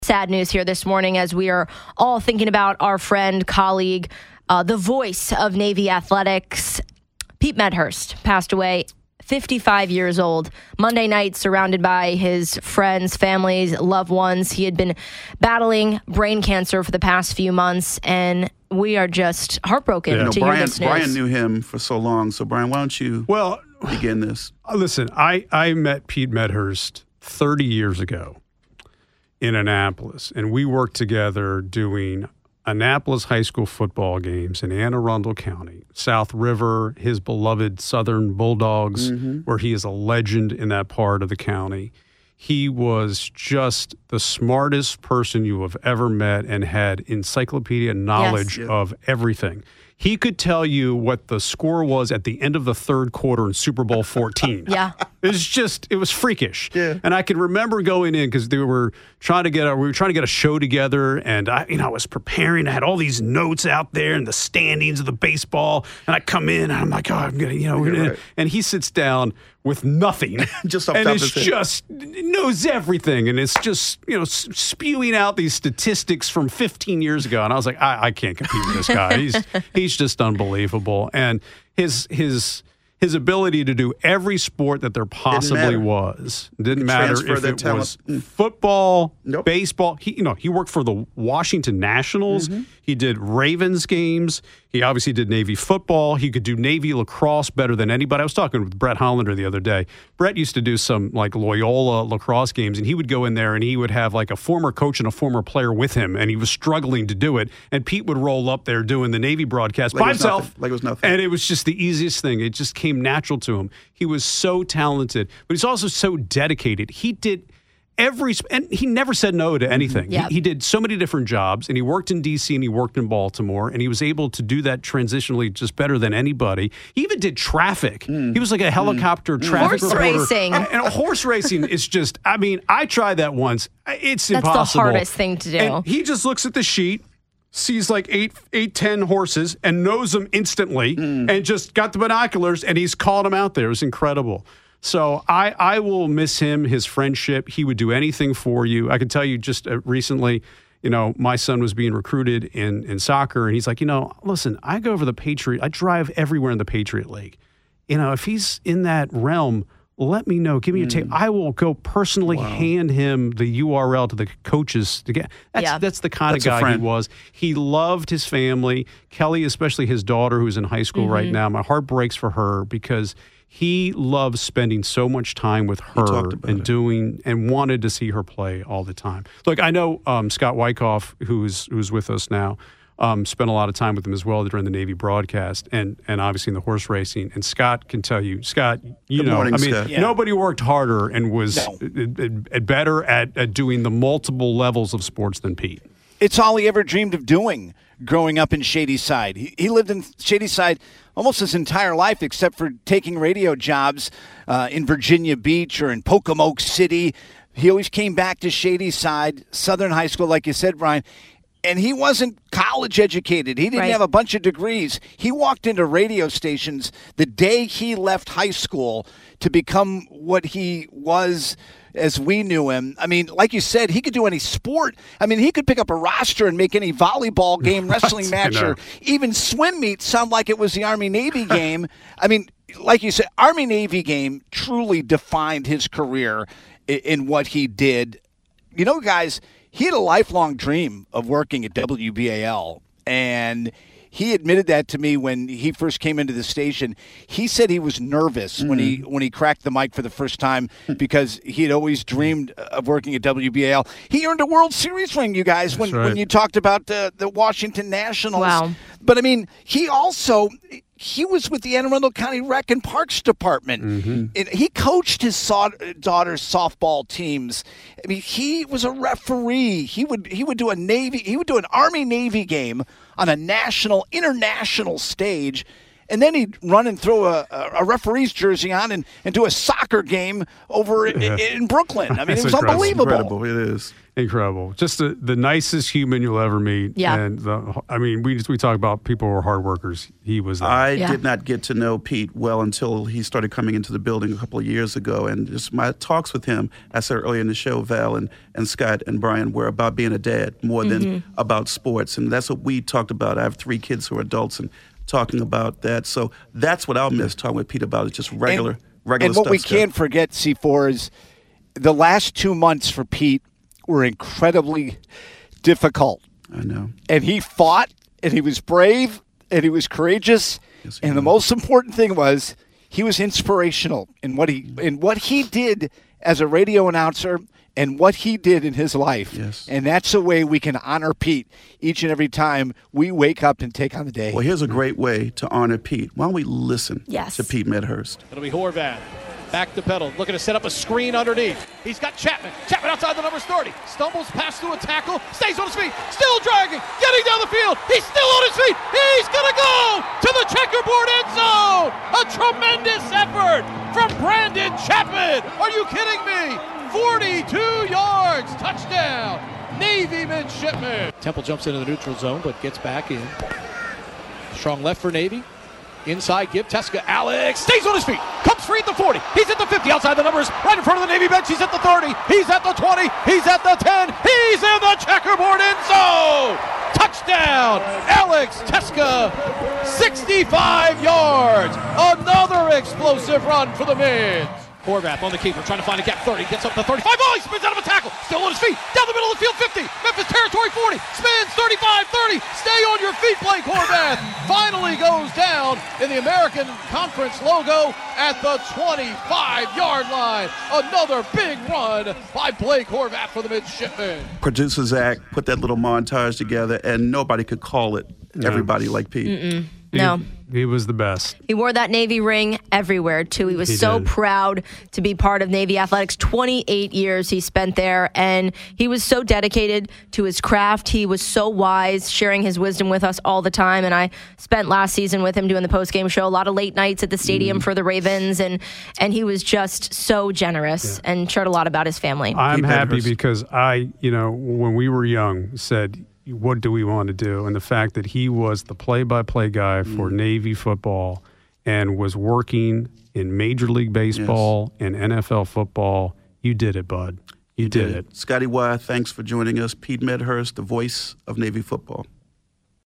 Sad news here this morning as we are all thinking about our friend, colleague, the voice of Navy athletics, Pete Medhurst, passed away, 55 years old. Monday night, surrounded by his friends, families, loved ones. He had been battling brain cancer for the past few months, and we are just heartbroken to hear this news. Brian knew him for so long. So, Brian, why don't you begin this? Listen, I met Pete Medhurst 30 years ago in Annapolis, and we worked together doing Annapolis high school football games in Anne Arundel County, South River, his beloved Southern Bulldogs, where he is a legend in that part of the county. He was just the smartest person you have ever met and had encyclopedia knowledge of everything. He could tell you what the score was at the end of the third quarter in Super Bowl 14. It was freakish. Yeah. And I can remember going in because we were trying to get a show together, and I was preparing. I had all these notes out there and the standings of the baseball, and I come in and I'm like, I'm gonna, and he sits down with nothing, just and it's just knows everything, and it's just spewing out these statistics from 15 years ago, and I was like, I can't compete with this guy. He's just unbelievable, and his ability to do every sport that there possibly didn't matter if it was football, baseball. He worked for the Washington Nationals. He did Ravens games. He obviously did Navy football. He could do Navy lacrosse better than anybody. I was talking with Brett Hollander the other day. Brett used to do some like Loyola lacrosse games, and he would go in there and he would have like a former coach and a former player with him, and he was struggling to do it. And Pete would roll up there doing the Navy broadcast by himself. Like it was nothing. And it was just the easiest thing. It just came natural to him. He was so talented, but he's also so dedicated. He did and he never said no to anything. He did so many different jobs, and he worked in D.C. and he worked in Baltimore, and he was able to do that transitionally just better than anybody. He even did traffic. He was like a helicopter traffic horse reporter. Racing. And horse racing is just, I tried that once. It's impossible. That's the hardest thing to do. And he just looks at the sheet, sees like 10 horses and knows them instantly, and just got the binoculars, and he's called them out there. It was incredible. So I will miss him, his friendship. He would do anything for you. I can tell you just recently, my son was being recruited in soccer, and he's like, listen, I go over the Patriot. I drive everywhere in the Patriot League. If he's in that realm, let me know. Give me your tape. I will go personally hand him the URL to the coaches to get. That's the kind of guy he was. He loved his family. Kelly, especially his daughter, who's in high school right now. My heart breaks for her because he loves spending so much time with her and wanted to see her play all the time. Look, I know Scott Wyckoff, who's with us now, spent a lot of time with him as well during the Navy broadcast and obviously in the horse racing. And Scott can tell you, Scott, nobody worked harder and was better at doing the multiple levels of sports than Pete. It's all he ever dreamed of doing growing up in Shadyside. He lived in Shadyside almost his entire life except for taking radio jobs in Virginia Beach or in Pocomoke City. He always came back to Shadyside, Southern High School, like you said, Brian. And he wasn't college educated. He didn't have a bunch of degrees. He walked into radio stations the day he left high school to become what he was as we knew him. I mean, like you said, he could do any sport. I mean, he could pick up a roster and make any volleyball game, wrestling match, or even swim meet sound like it was the Army-Navy game. I mean, like you said, Army-Navy game truly defined his career in what he did. Guys, he had a lifelong dream of working at WBAL, and he admitted that to me when he first came into the station. He said he was nervous when he cracked the mic for the first time because he had always dreamed of working at WBAL. He earned a World Series ring, you guys, when you talked about the Washington Nationals. Wow. But, I mean, he was with the Anne Arundel County Rec and Parks Department. He coached his daughter's softball teams. I mean, he was a referee. He would do an Army-Navy game on a international stage. And then he'd run and throw a referee's jersey on and do a soccer game over in Brooklyn. I mean, it was unbelievable. Incredible. It is. Incredible. Just the nicest human you'll ever meet. Yeah. And we talk about people who are hard workers. He was that. I did not get to know Pete well until he started coming into the building a couple of years ago. And just my talks with him, I said earlier in the show, Val and Scott and Brian, were about being a dad more than about sports. And that's what we talked about. I have 3 kids who are adults and talking about that. So that's what I'll miss talking with Pete about. It's just regular stuff. And what we can't forget, C4, is the last 2 months for Pete were incredibly difficult. I know. And he fought, and he was brave, and he was courageous. Yes, and the most important thing was he was inspirational in what he did as a radio announcer and what he did in his life. Yes. And that's a way we can honor Pete each and every time we wake up and take on the day. Well, here's a great way to honor Pete. Why don't we listen Yes. to Pete Medhurst? It'll be Horvath. Back to pedal, looking to set up a screen underneath. He's got Chapman. Chapman outside the numbers 30. Stumbles past through a tackle. Stays on his feet. Still dragging. Getting down the field. He's still on his feet. He's going to go to the checkerboard end zone. A tremendous effort from Brandon Chapman. Are you kidding me? 42 yards. Touchdown. Navy midshipman. Temple jumps into the neutral zone, but gets back in. Strong left for Navy. Inside, give Teska. Alex stays on his feet. Comes free at the 40. He's at the 50. Outside the numbers. Right in front of the Navy bench. He's at the 30. He's at the 20. He's at the 10. He's in the checkerboard end zone. Touchdown. Alex Teska. 65 yards. Another explosive run for the Mids. Horvath on the keeper, trying to find a gap. 30, gets up to 35. Oh, he spins out of a tackle. Still on his feet. Down the middle of the field, 50. Memphis territory, 40. Spins, 35, 30. Stay on your feet, Blake Horvath. Finally goes down in the American Conference logo at the 25-yard line. Another big run by Blake Horvath for the midshipmen. Producer Zach put that little montage together, and nobody could call it everybody like Pete. No. He was the best. He wore that Navy ring everywhere, too. He was He so did. proud to be part of Navy Athletics. 28 years he spent there, and he was so dedicated to his craft. He was so wise, sharing his wisdom with us all the time. And I spent last season with him doing the postgame show, a lot of late nights at the stadium for the Ravens, and he was just so generous and shared a lot about his family. I'm Pete happy Medhurst. because when we were young, said, what do we want to do? And the fact that he was the play-by-play guy for Navy football and was working in Major League Baseball and NFL football, you did it, bud. You did it. Scotty Y, thanks for joining us. Pete Medhurst, the voice of Navy football.